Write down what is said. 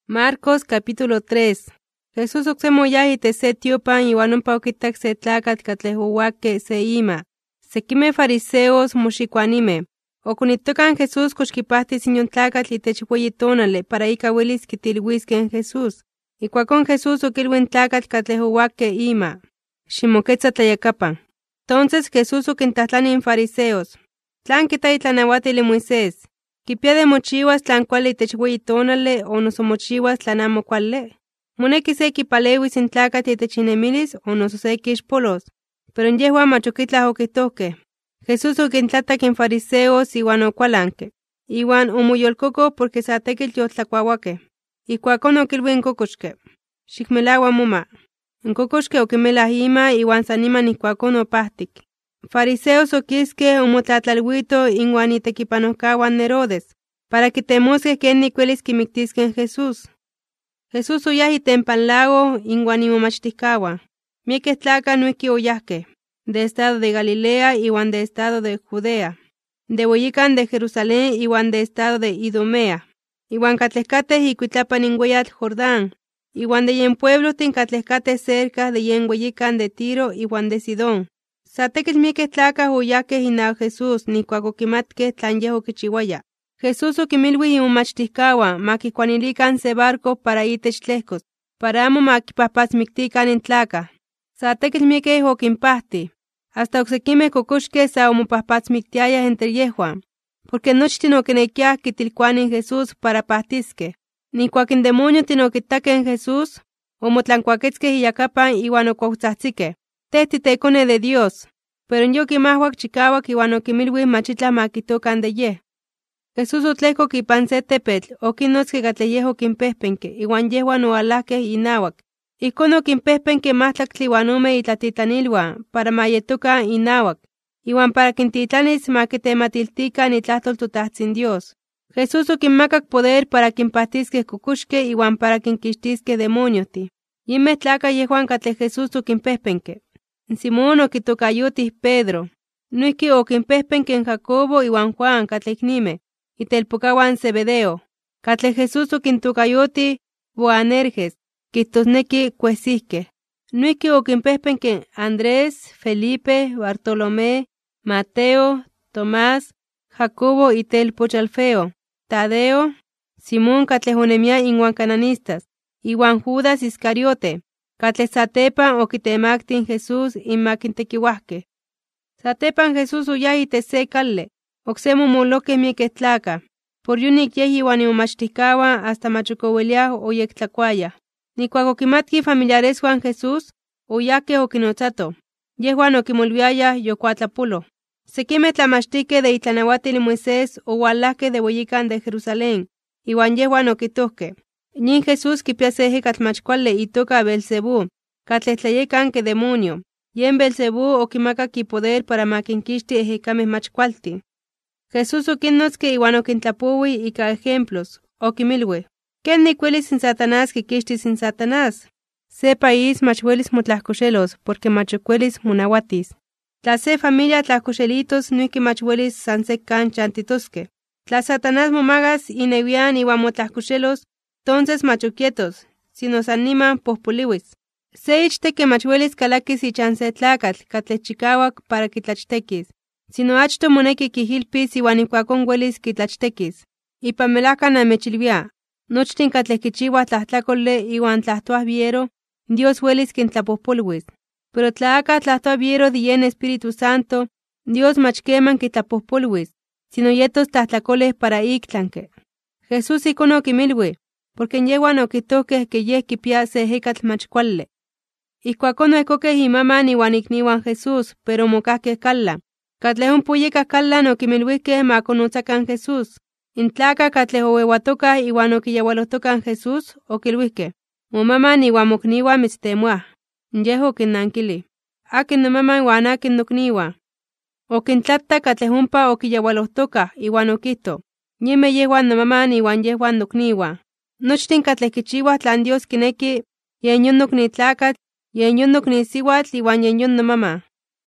Marcos capítulo 3. Jesús oksemoyahi te se tiopan iwan ompa okitak se tlakatl katleh se ima. Sekimeh fariseos moxikuanimeh. Okonitokan Jesús kox kipahtis inon tlakatl itech weyi tonali para ika uelis kitilhuiskeh Jesús. Ikuakon Jesús okilui n tlakatl katleh ima: ximoketza tlayakapan. Entonces Jesús okintlahtlani n fariseos: ¿tlan kita itlanauatil Moisés? ¿Kipia de mochiwas tlan kuali itech weyi tonali o noso mochiwas tlan amo kuali? ¿Moneki se kipalewis n tlakatl itech inemilis o noso se kixpolos? Pero yehuan mach okitlah okihtohkeh. Jesús okintlatak n fariseos iwan okualanki. Iwan omoyolkoko porque sa tekitl yoltlakuauakeh. Ikuakon okilui n kokoxki: xikmelaua moma. N kokoxki okimelah ima iwan san niman ikuakon opahtik. Fariseos okiskeh omotlatlalhuito inuan itekipanojkahuan Herodes, para kitemoskeh kenik uelis kimiktiskeh Jesús. Jesús oyah itempan lago inuan imomachtijkauan. Miekeh tlakah noihki oyahkeh, de estado de Galilea iwan de estado de Judea, de weyikan de Jerusalén iwan de estado de Idumea, iwan katleh kateh ikuitlapan in weyatl Jordán, iwan de yen pueblohtin katleh kateh cerca de yen weyikan de Tiro iwan de Sidón. Sa tekitl miekeh tlakah oyahkeh inawak Jesús nikuak okimatkeh tlan yeh okichiuaya. Jesús okimilui imomachtijkauan makikuanilikan se barco para itech tlehkos, para amo makipahpatzmiktikan in tlakah. Sa tekitl miekeh okinpahtih, hasta oksekimeh kokoxkeh sa omopahpatzmiktiayah entre yehuan, porque nochtin okinekiah kitilkuanih Jesús para pahtiskeh. Nikuak in demoniotin okitakeh Jesús, omotlankuaketzkeh iyakapan iwan okuautzahtzikeh: Teh titekone de Dios. Pero yo okimahuak chikawak iwan okimilui mach itlah makihtokan de yeh. Jesús otlehkok ipan se tepetl, okinnotski katleh yeh okimpehpenki, iwan yehuan oalahkeh inawak. Ijkon okimpehpenki mahtlactli iwan ome itlatitlanilhuan para mayetokan inawak, iwan para kintitlanis makitematiltikan itlahtol toTahtzin Dios. Jesús okinmakak poder para kinpahtiskeh kokoxkeh iwan para kinkixtiskeh demoniohtih. Yinmeh tlakah yehuan katleh Jesús okimpehpenki. Simón okitokayotih Pedro. Noihki okimpehpenki n Jacobo iwan Juan katleh iknimeh, itelpokahuan Zebedeo. Katleh Jesús okintokayotih Boanerges, kihtosneki kuejsihkeh. Noihki okimpehpenki Andrés, Felipe, Bartolomé, Mateo, Tomás, Jacobo itelpoch Alfeo, Tadeo, Simón katleh onemia inuan cananistas, iwan Judas Iscariote, katleh satepan okitemaktin Jesús inmak intekiuahkeh. Satepan Jesús oyah itech se kali, oksemi omolokeh miekeh tlakah. Por yonik yeh iwan imomachtijkauan hasta mach okoweliah oyektlakuayah. Nikuak okimatkih familiareswan Jesús, oyahkeh okinotzatoh. Yehuan okimolviayah yokuatlapoloh. Sekimeh tlamachtijkeh de itlanauatil Moisés oualahkeh de weyikan de Jerusalén, iwan yehuan okihtohkeh: yin Jesús kipia se ejekatl mach kuali itoka Beelzebú, katleh tlayekanki demonio. Yen Beelzebú okimakak ipoder para makinkixti ejekameh mach kualtin. Jesús okinnotski iwan okintlapoui ika ejemplos. Okimilui: ¿kenik uelis in Satanás kikixtis in Satanás? Se país mach uelis motlahkoxelos, porque mach ok uelis monauatis. Tla se familia tlahkoxelitos, noihki mach uelis san sekan chantitoskeh. Tla Satanás momagas inewian iwan motlahkoxelos, entonces mach ok yetos, sino san niman pohpoliuis. Se ichteki mach uelis kalakis ichan se tlakatl katleh chikawak para kitlachtekis, sino achto moneki kihilpis iwan ikuakon uelis kitlachtekis. Ipan melahka namechilvia, nochtin katleh kichiuah tlahtlakoli iwan tlahtoah biero, Dios uelis kintlapohpoluis. Pero tla aka tlahtoa biero de yen Espíritu Santo, Dios mach keman kitlapohpoluis, sino yetos tlahtlakoleh para iktlanke. Jesús ikon okimilui, porque yehuan okihtohkeh ke yeh kipia se ejekatl mach kuali. Ijkuakon oehkokeh imaman iwan ikniuan Jesús, pero omokahkeh kalan. Katleh ompa oyekah kalan okimiluihkeh makonotzakan Jesús. In tlakah katleh oueuatokah iwan okiyaualohtokan Jesús, okiluihkeh: momaman iwan mokniuan mitztemoah. Yeh okinnankilih: akin nomaman iwan akin nokniuan. Okintlatak katleh ompa okiyaualohtokah iwan okihto: yinmeh yehuan nomaman iwan yehuan nokniuan. Nochtin katleh kichiuah tlan Dios kineki, yen yon nokni tlakatl, yen yon nokni siuatl iwan yen yon nomaman.